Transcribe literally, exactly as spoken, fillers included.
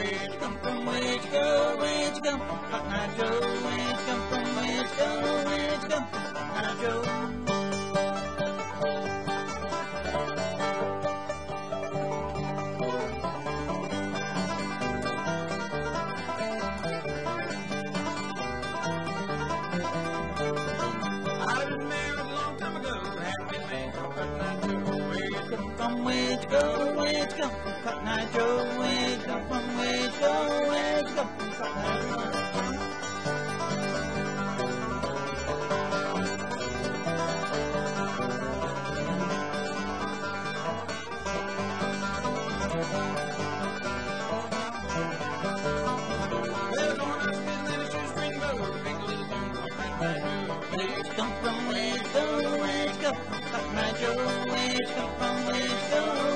Where'd you come from? Where'd you go? Where'd you come? Cotton Eye Joe. Where'd you come from? Where'd you go? Where'd you come? Cotton Eye Joe. From where'd you go, where'd you come from? Cotton Eye Joe, where'd you come from? Where'd you go, where'd you come from? Cotton Eye Joe. Where'd you come from? Where'd you go, where'd you come from? Cotton Eye Joe, where'd you come from? Where'd you go?